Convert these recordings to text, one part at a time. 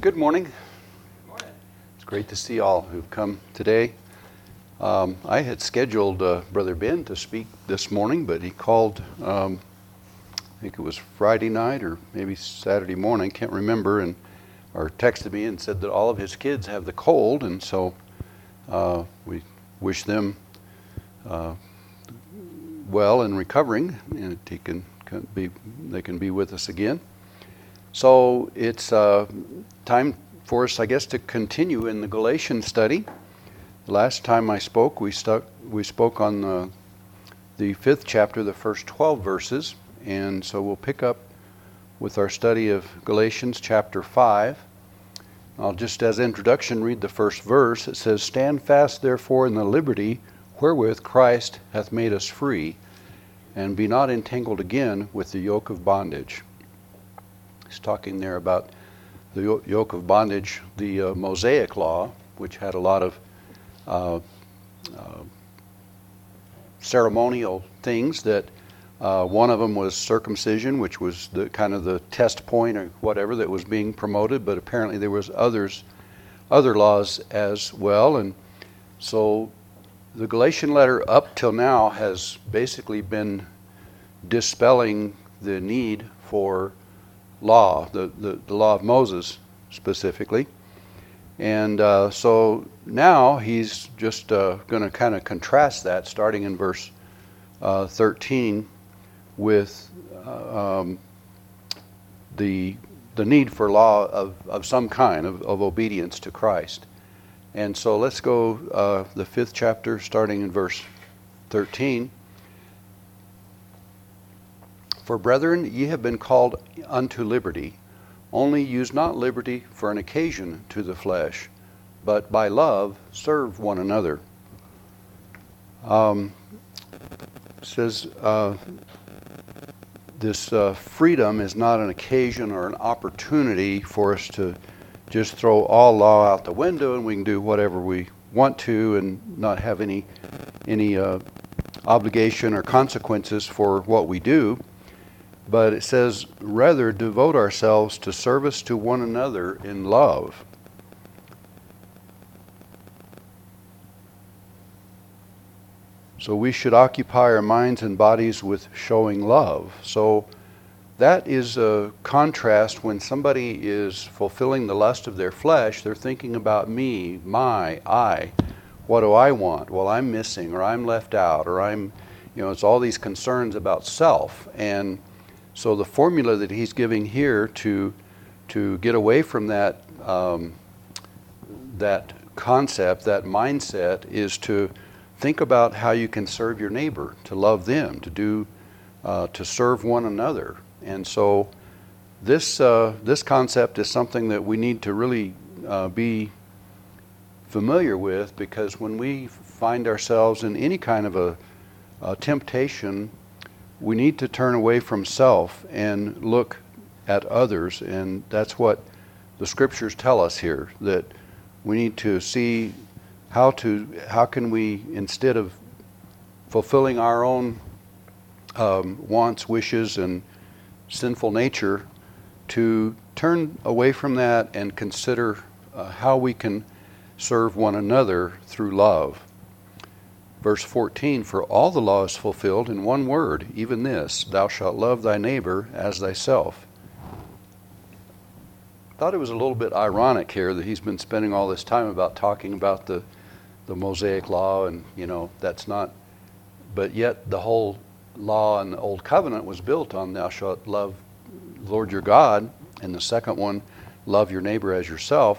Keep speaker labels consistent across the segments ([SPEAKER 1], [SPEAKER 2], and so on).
[SPEAKER 1] Good morning. It's great to see all who've come today. I had scheduled Brother Ben to speak this morning, but he called, I think it was Friday night or maybe Saturday morning, can't remember, or texted me and said that all of his kids have the cold, and so we wish them well and recovering, and they can be with us again. So it's time for us, I guess, to continue in the Galatians study. The last time I spoke, we spoke on the 5th chapter, the first 12 verses, and so we'll pick up with our study of Galatians chapter 5. I'll just, as introduction, read the first verse. It says, "Stand fast, therefore, in the liberty wherewith Christ hath made us free, and be not entangled again with the yoke of bondage." He's talking there about the yoke of bondage, the Mosaic law, which had a lot of ceremonial things. That one of them was circumcision, which was the kind of the test point or whatever that was being promoted, but apparently there was other laws as well. And so the Galatian letter up till now has basically been dispelling the need for law, the law of Moses specifically. And so now he's just going to kind of contrast that, starting in verse 13, with the need for law of some kind, of obedience to Christ. And so let's go the 5th chapter, starting in verse 13. "For brethren, ye have been called unto liberty. Only use not liberty for an occasion to the flesh, but by love serve one another." It says this freedom is not an occasion or an opportunity for us to just throw all law out the window and we can do whatever we want to and not have any obligation or consequences for what we do. But it says, rather devote ourselves to service to one another in love. So we should occupy our minds and bodies with showing love. So that is a contrast. When somebody is fulfilling the lust of their flesh, they're thinking about me, I. What do I want? Well, I'm missing, or I'm left out, or it's all these concerns about self. And so the formula that he's giving here to get away from that that concept, that mindset, is to think about how you can serve your neighbor, to love them, to serve one another. And so this concept is something that we need to really be familiar with, because when we find ourselves in any kind of a temptation, we need to turn away from self and look at others. And that's what the scriptures tell us here, that we need to see how can we, instead of fulfilling our own wants, wishes, and sinful nature, to turn away from that and consider how we can serve one another through love. Verse 14, "For all the law is fulfilled in one word, even this, thou shalt love thy neighbor as thyself." I thought it was a little bit ironic here that he's been spending all this time talking about the Mosaic law, and that's not, but yet the whole law in the Old Covenant was built on thou shalt love the Lord your God, and the second one, love your neighbor as yourself.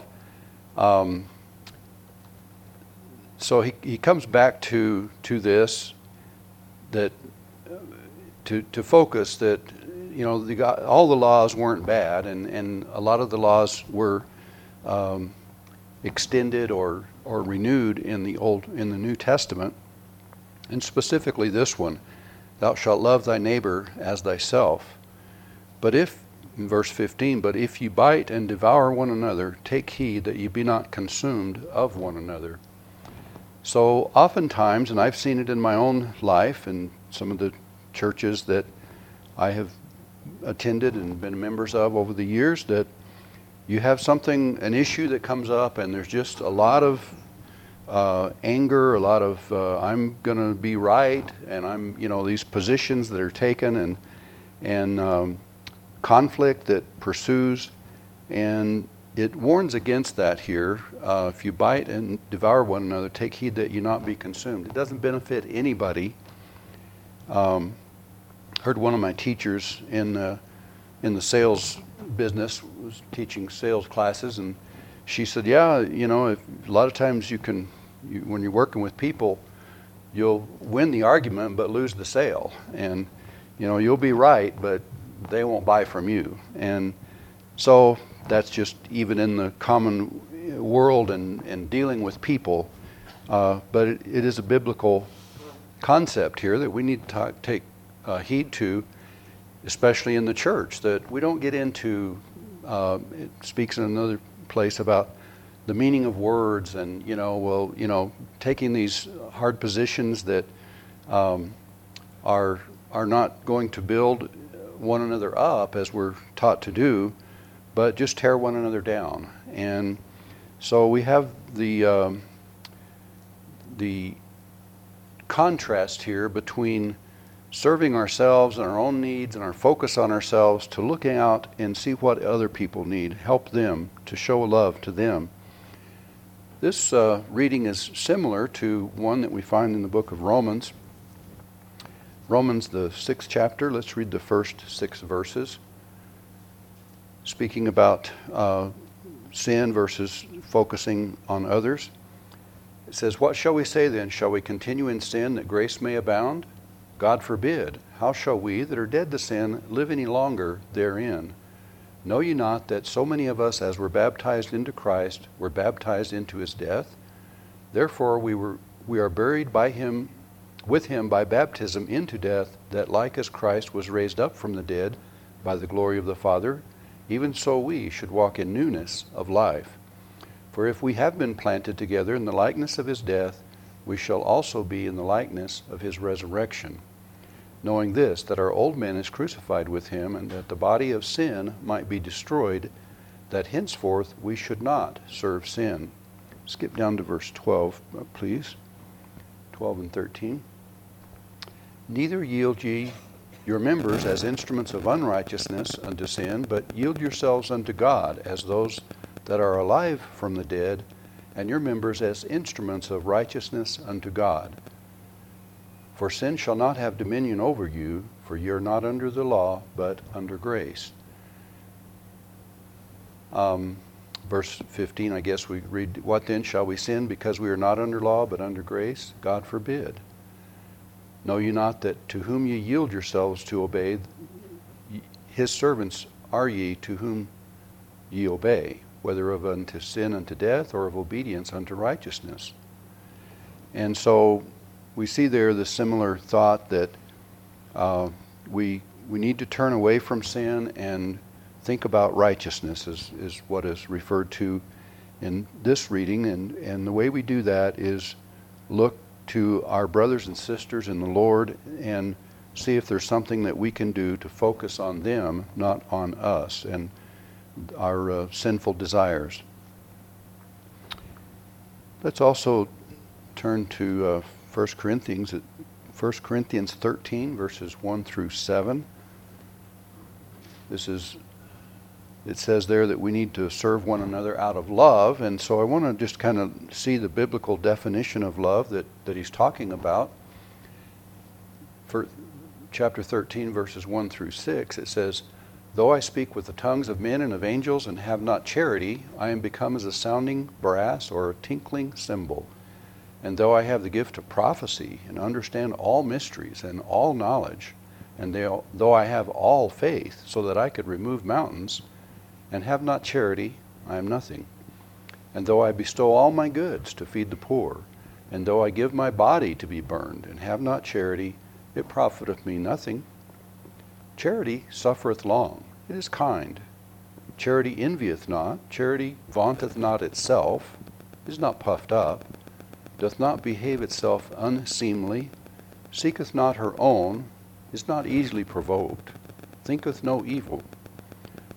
[SPEAKER 1] So he comes back to this, that to focus that all the laws weren't bad, and a lot of the laws were extended or renewed in the New Testament, and specifically this one, thou shalt love thy neighbor as thyself. But if, in verse 15, "But if ye bite and devour one another, take heed that ye be not consumed of one another." So oftentimes, and I've seen it in my own life and some of the churches that I have attended and been members of over the years, that you have something, an issue that comes up, and there's just a lot of anger, a lot of I'm going to be right, and I'm, these positions that are taken, and conflict that pursues, and it warns against that here. If you bite and devour one another, take heed that you not be consumed. It doesn't benefit anybody. Heard one of my teachers in the sales business was teaching sales classes, and she said, yeah, a lot of times when you're working with people, you'll win the argument but lose the sale, and you'll be right, but they won't buy from you. And so that's just even in the common world and dealing with people, but it is a biblical concept here that we need to take heed to, especially in the church, that we don't get into, it speaks in another place about the meaning of words and, taking these hard positions that are not going to build one another up as we're taught to do, but just tear one another down. And so we have the contrast here between serving ourselves and our own needs and our focus on ourselves to looking out and see what other people need, help them, to show love to them. This reading is similar to one that we find in the book of Romans. Romans, the 6th chapter. Let's read the first 6 verses. Speaking about sin versus focusing on others. It says, "What shall we say then? Shall we continue in sin that grace may abound? God forbid. How shall we that are dead to sin live any longer therein? Know ye not that so many of us as were baptized into Christ were baptized into his death? Therefore we are buried with him by baptism into death, that like as Christ was raised up from the dead by the glory of the Father, even so we should walk in newness of life. For if we have been planted together in the likeness of his death, we shall also be in the likeness of his resurrection. Knowing this, that our old man is crucified with him, and that the body of sin might be destroyed, that henceforth we should not serve sin." Skip down to verse 12, please. 12 and 13. "Neither yield ye your members as instruments of unrighteousness unto sin, but yield yourselves unto God as those that are alive from the dead, and your members as instruments of righteousness unto God. For sin shall not have dominion over you, for ye are not under the law, but under grace." Verse 15, I guess we read, "What then, shall we sin because we are not under law, but under grace? God forbid. Know ye not that to whom ye yield yourselves to obey, his servants are ye to whom ye obey, whether of unto sin unto death, or of obedience unto righteousness?" And so we see there the similar thought that we need to turn away from sin and think about righteousness is what is referred to in this reading. And the way we do that is look to our brothers and sisters in the Lord and see if there's something that we can do to focus on them, not on us and our sinful desires. Let's also turn to 1 Corinthians 13, verses 1 through 7. It says there that we need to serve one another out of love, and so I want to just kind of see the biblical definition of love that he's talking about. For chapter 13, verses 1 through 6, it says, "Though I speak with the tongues of men and of angels and have not charity, I am become as a sounding brass or a tinkling cymbal. And though I have the gift of prophecy and understand all mysteries and all knowledge, and though I have all faith so that I could remove mountains, and have not charity, I am nothing. And though I bestow all my goods to feed the poor, and though I give my body to be burned, and have not charity, it profiteth me nothing. Charity suffereth long, it is kind. Charity envieth not, charity vaunteth not itself, is not puffed up, doth not behave itself unseemly, seeketh not her own, is not easily provoked, thinketh no evil,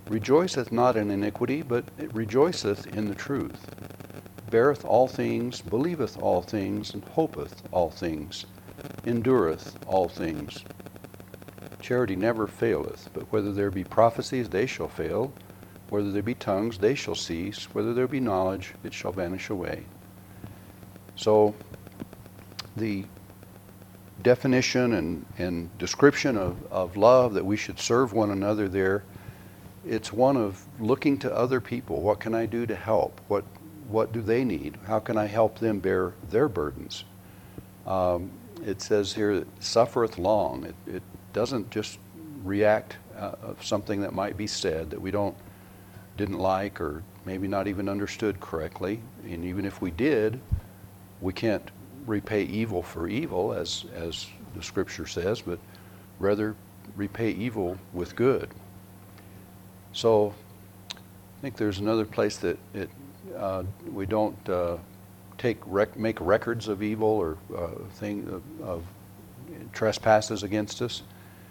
[SPEAKER 1] rejoiceth not in iniquity, but it rejoiceth in the truth, beareth all things, believeth all things, and hopeth all things, endureth all things. Charity never faileth, but whether there be prophecies, they shall fail. Whether there be tongues, they shall cease. Whether there be knowledge, it shall vanish away. So the definition and description of love, that we should serve one another there, it's one of looking to other people. What can I do to help? What do they need? How can I help them bear their burdens? It says here, it suffereth long. It doesn't just react of something that might be said that we didn't like or maybe not even understood correctly. And even if we did, we can't repay evil for evil, as the scripture says, but rather repay evil with good. So I think there's another place that we don't make records of evil or of trespasses against us.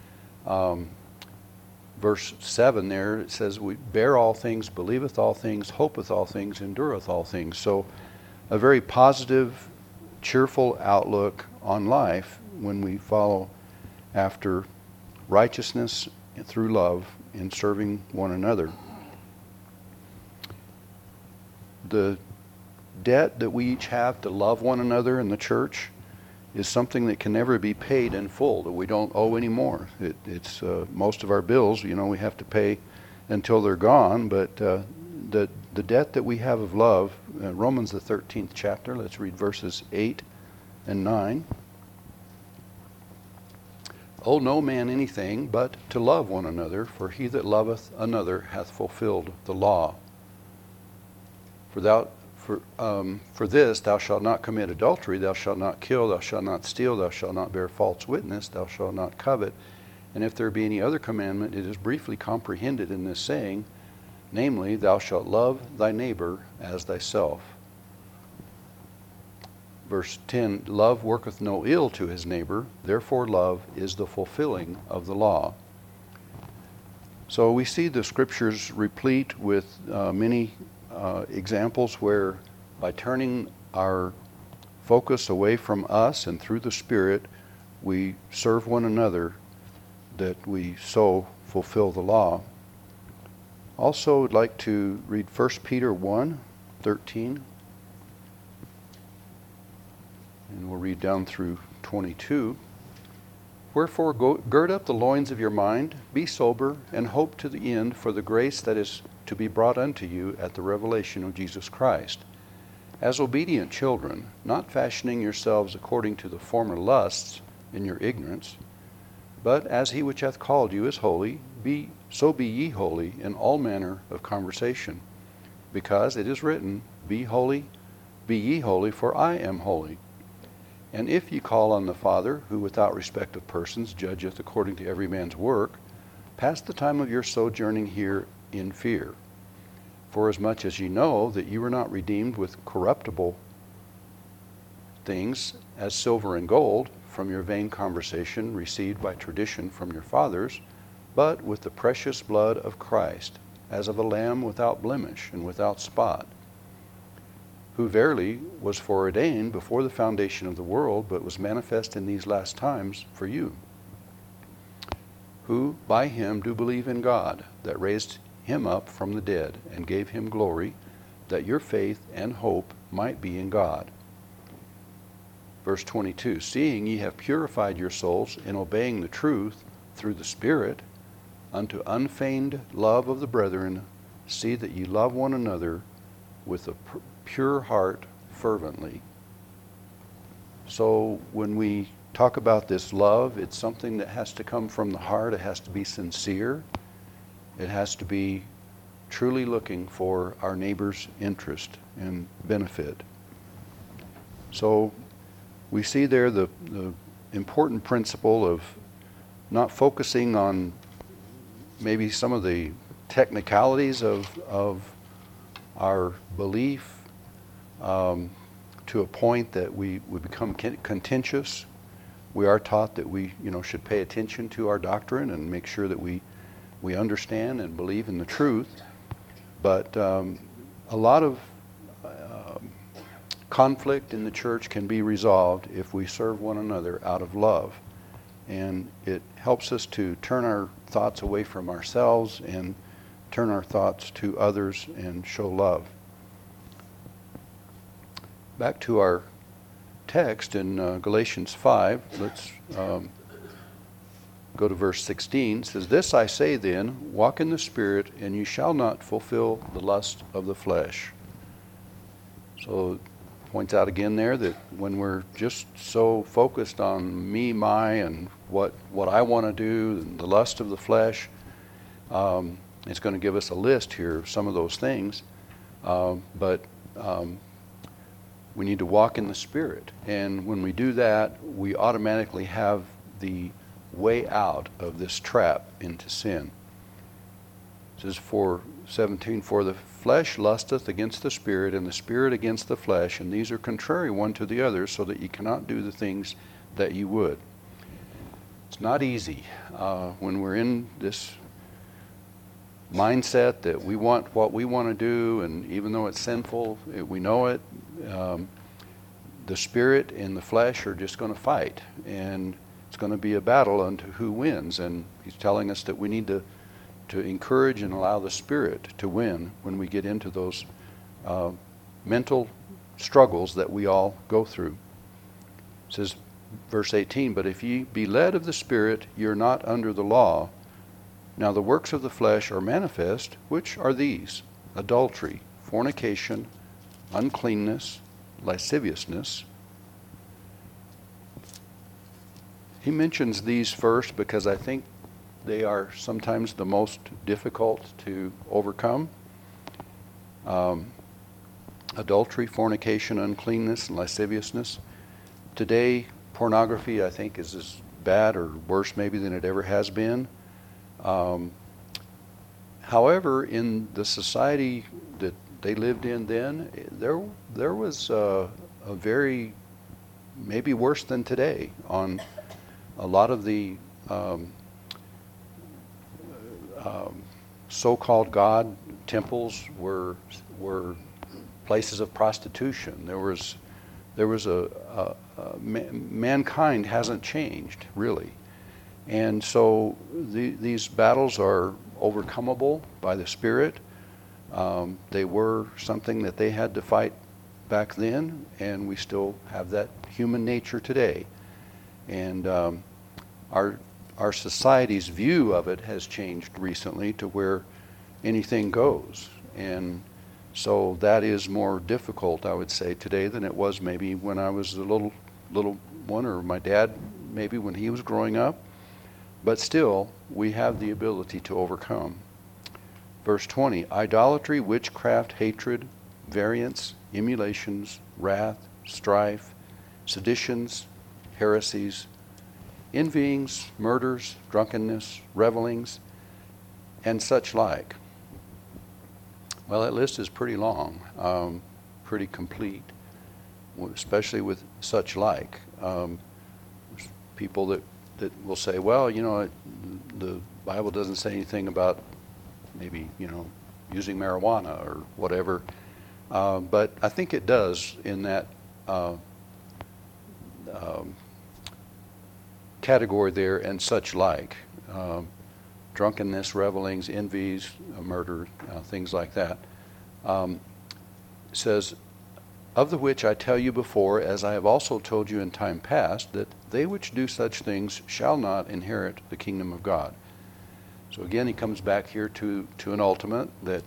[SPEAKER 1] Verse 7 there, it says, we bear all things, believeth all things, hopeth all things, endureth all things. So a very positive, cheerful outlook on life when we follow after righteousness through love in serving one another. The debt that we each have to love one another in the church is something that can never be paid in full, that we don't owe anymore. It's most of our bills, we have to pay until they're gone, but the debt that we have of love, Romans the 13th chapter, let's read verses 8 and 9. Owe no man anything but to love one another, for he that loveth another hath fulfilled the law. For this thou shalt not commit adultery, thou shalt not kill, thou shalt not steal, thou shalt not bear false witness, thou shalt not covet. And if there be any other commandment, it is briefly comprehended in this saying, namely, thou shalt love thy neighbor as thyself. Verse 10, love worketh no ill to his neighbor, therefore love is the fulfilling of the law. So we see the scriptures replete with many examples where by turning our focus away from us and through the Spirit, we serve one another, that we so fulfill the law. Also, I'd like to read 1 Peter 1:13. And we'll read down through 22. Wherefore gird up the loins of your mind, be sober, and hope to the end for the grace that is to be brought unto you at the revelation of Jesus Christ. As obedient children, not fashioning yourselves according to the former lusts in your ignorance, but as he which hath called you is holy, so be ye holy in all manner of conversation. Because it is written, be ye holy, for I am holy. And if ye call on the Father, who without respect of persons judgeth according to every man's work, pass the time of your sojourning here in fear. Forasmuch as ye know that ye were not redeemed with corruptible things, as silver and gold, from your vain conversation received by tradition from your fathers, but with the precious blood of Christ, as of a lamb without blemish and without spot, who verily was foreordained before the foundation of the world, but was manifest in these last times for you, who by him do believe in God, that raised him up from the dead, and gave him glory, that your faith and hope might be in God. Verse 22, seeing ye have purified your souls in obeying the truth through the Spirit, unto unfeigned love of the brethren, see that ye love one another with a pure heart fervently. So when we talk about this love, it's something that has to come from the heart. It has to be sincere. It has to be truly looking for our neighbor's interest and benefit. So we see there the important principle of not focusing on maybe some of the technicalities of our belief to a point that we become contentious. We are taught that we should pay attention to our doctrine and make sure that we we understand and believe in the truth, but a lot of conflict in the church can be resolved if we serve one another out of love. And it helps us to turn our thoughts away from ourselves and turn our thoughts to others and show love. Back to our text in Galatians 5, let's go to verse 16. It says, "This I say then, walk in the Spirit, and you shall not fulfill the lust of the flesh." So it points out again there that when we're just so focused on me, my, and what I want to do, and the lust of the flesh, it's going to give us a list here of some of those things. But we need to walk in the Spirit. And when we do that, we automatically have the way out of this trap into sin. It says, for 17, "For the flesh lusteth against the Spirit, and the Spirit against the flesh, and these are contrary one to the other, so that you cannot do the things that you would." It's not easy when we're in this mindset that we want what we want to do, and even though it's sinful, we know it, the Spirit and the flesh are just going to fight, and it's going to be a battle unto who wins. And he's telling us that we need to encourage and allow the Spirit to win when we get into those mental struggles that we all go through. It says, verse 18, "But if ye be led of the Spirit, you're not under the law. Now the works of the flesh are manifest, which are these: adultery, fornication, uncleanness, lasciviousness." He mentions these first because I think they are sometimes the most difficult to overcome. Adultery, fornication, uncleanness, and lasciviousness. Today, pornography, I think, is as bad or worse maybe than it ever has been. However, in the society that they lived in then, there was a very, maybe worse than today, on a lot of the so-called God temples were places of prostitution. Mankind hasn't changed really, and so these battles are overcomable by the Spirit. They were something that they had to fight back then, and we still have that human nature today. And our society's view of it has changed recently to where anything goes. And so that is more difficult, I would say, today than it was maybe when I was a little one, or my dad maybe when he was growing up. But still, we have the ability to overcome. Verse 20, "Idolatry, witchcraft, hatred, variance, emulations, wrath, strife, seditions, heresies, envyings, murders, drunkenness, revelings, and such like." Well, that list is pretty long, pretty complete, especially with such like. People that will say, well, the Bible doesn't say anything about maybe, using marijuana or whatever. But I think it does in that category there, and such like. Drunkenness, revelings, envies, murder, things like that. It says, "Of the which I tell you before, as I have also told you in time past, that they which do such things shall not inherit the kingdom of God." So again, he comes back here to an ultimate that,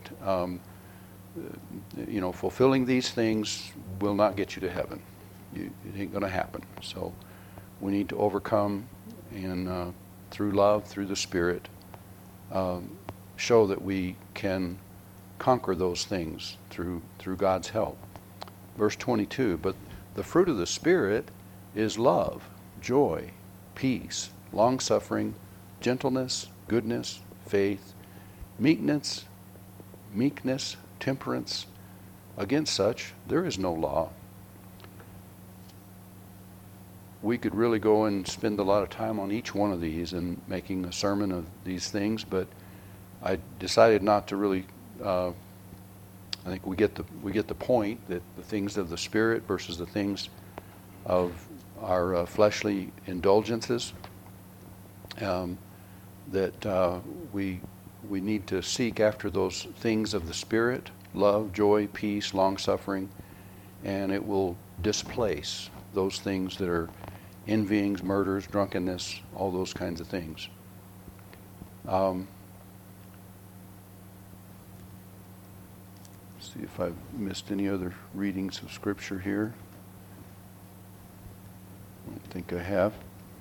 [SPEAKER 1] fulfilling these things will not get you to heaven. It ain't going to happen. So we need to overcome, and through love, through the Spirit, show that we can conquer those things through God's help. Verse 22, "But the fruit of the Spirit is love, joy, peace, long-suffering, gentleness, goodness, faith, meekness, temperance. Against such there is no law." We could really go and spend a lot of time on each one of these and making a sermon of these things, but I decided not to really. I think we get the point that the things of the Spirit versus the things of our fleshly indulgences. That we need to seek after those things of the Spirit: love, joy, peace, long-suffering, and it will displace those things that are envyings, murders, drunkenness, all those kinds of things. See if I've missed any other readings of Scripture here. I don't think I have.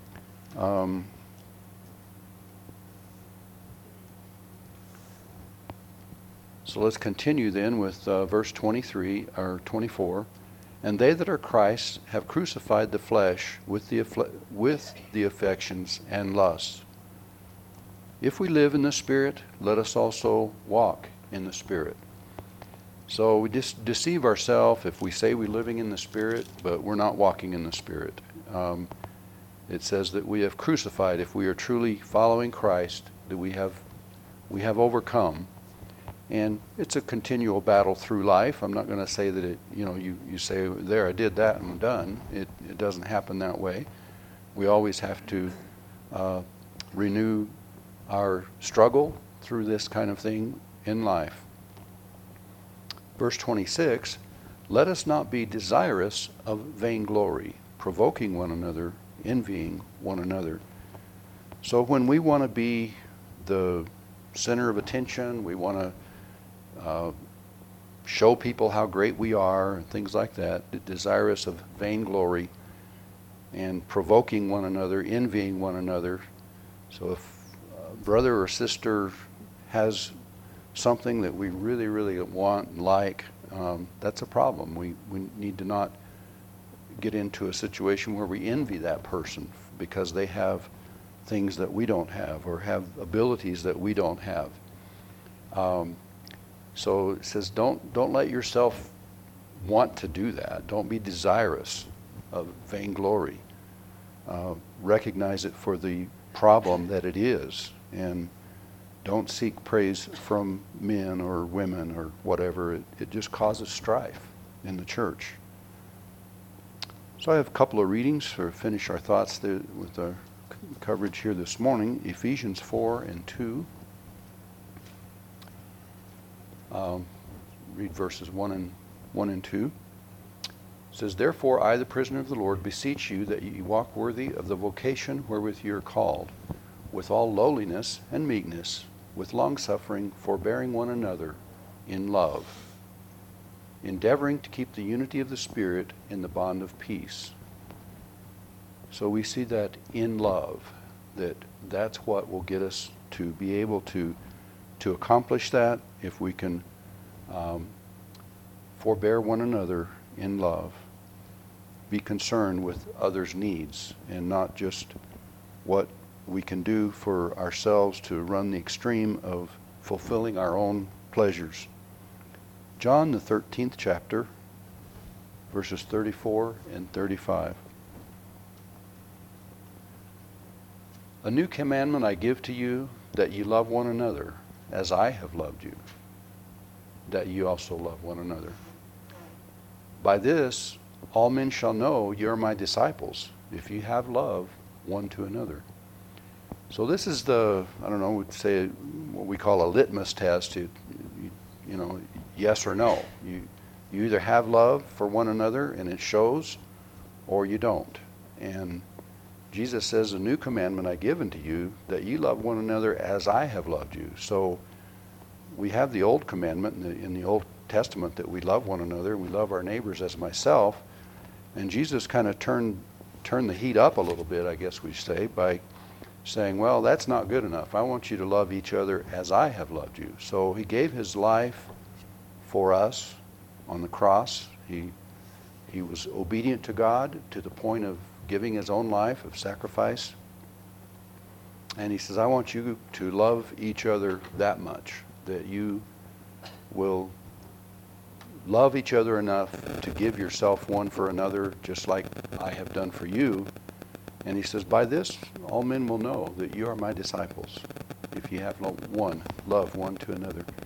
[SPEAKER 1] So let's continue then with verse 23 or 24. And they that are Christ's have crucified the flesh with the affections and lusts. If we live in the Spirit, let us also walk in the Spirit. So we just deceive ourselves if we say we're living in the Spirit, but we're not walking in the Spirit. It says that we have crucified. If we are truly following Christ, that we have overcome. And it's a continual battle through life. I'm not going to say that it, you say, there, I did that and I'm done. It doesn't happen that way. We always have to renew our struggle through this kind of thing in life. Verse 26, let us not be desirous of vainglory, provoking one another, envying one another. So when we want to be the center of attention, we want to show people how great we are and things like that, desirous of vainglory and provoking one another, envying one another. So if a brother or sister has something that we really, really want and like, that's a problem. We need to not get into a situation where we envy that person because they have things that we don't have or have abilities that we don't have. So it says, don't let yourself want to do that. Don't be desirous of vainglory. Recognize it for the problem that it is, and don't seek praise from men or women or whatever. It just causes strife in the church. So I have a couple of readings to finish our thoughts with our coverage here this morning. Ephesians 4 and 2. Read verses 1 and 2. It says, therefore I, the prisoner of the Lord, beseech you that ye walk worthy of the vocation wherewith ye are called, with all lowliness and meekness, with longsuffering, forbearing one another in love, endeavoring to keep the unity of the Spirit in the bond of peace. So we see that in love, that's what will get us to be able to accomplish that, if we can forbear one another in love, be concerned with others' needs and not just what we can do for ourselves to run the extreme of fulfilling our own pleasures. John, the 13th chapter, verses 34 and 35. A new commandment I give to you, that ye love one another, as I have loved you, that ye also love one another. By this all men shall know ye are my disciples, if ye have love one to another. So this is we'd say what we call a litmus test. Yes or no. You either have love for one another and it shows, or you don't. And Jesus says, a new commandment I give unto you, that ye love one another as I have loved you. So we have the old commandment in the Old Testament that we love one another, we love our neighbors as myself. And Jesus kind of turned the heat up a little bit, I guess we say, by saying, well, that's not good enough. I want you to love each other as I have loved you. So he gave his life for us on the cross. He was obedient to God to the point of giving his own life of sacrifice. And he says, I want you to love each other that much, that you will love each other enough to give yourself one for another, just like I have done for you. And he says, by this all men will know that you are my disciples, if you have one, love one to another.